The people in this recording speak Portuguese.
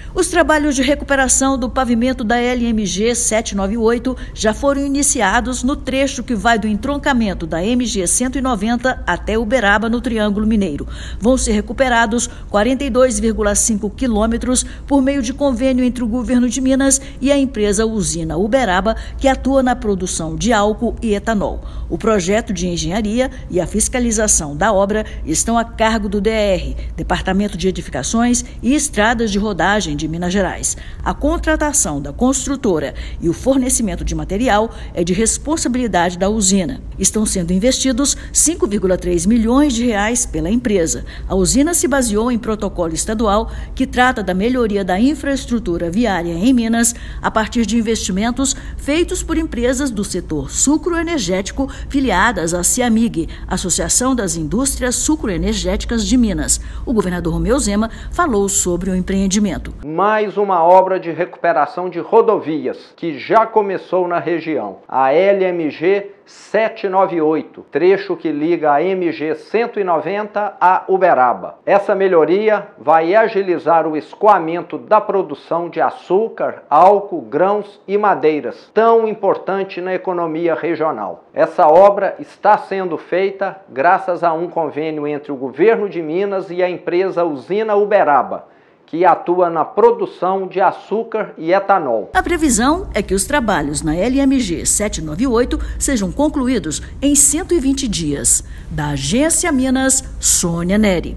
Os trabalhos de recuperação do pavimento da LMG 798 já foram iniciados no trecho que vai do entroncamento da MG 190 até Uberaba, no Triângulo Mineiro. Vão ser recuperados 42,5 quilômetros por meio de convênio entre o governo de Minas e a empresa Usina Uberaba, que atua na produção de álcool e etanol. O projeto de engenharia e a fiscalização da obra estão a cargo do DR, Departamento de Edificações e Estradas de Rodagem de Minas Gerais. A contratação da construtora e o fornecimento de material é de responsabilidade da usina. Estão sendo investidos 5,3 milhões de reais pela empresa. A usina se baseou em protocolo estadual que trata da melhoria da infraestrutura viária em Minas a partir de investimentos feitos por empresas do setor sucroenergético filiadas à CIAMIG, Associação das Indústrias Sucroenergéticas de Minas. O governador Romeu Zema falou sobre o empreendimento. Mais uma obra de recuperação de rodovias que já começou na região. A LMG 798, trecho que liga a MG 190 a Uberaba. Essa melhoria vai agilizar o escoamento da produção de açúcar, álcool, grãos e madeiras, tão importante na economia regional. Essa obra está sendo feita graças a um convênio entre o governo de Minas e a empresa Usina Uberaba, que atua na produção de açúcar e etanol. A previsão é que os trabalhos na LMG 798 sejam concluídos em 120 dias. Da Agência Minas, Sônia Neri.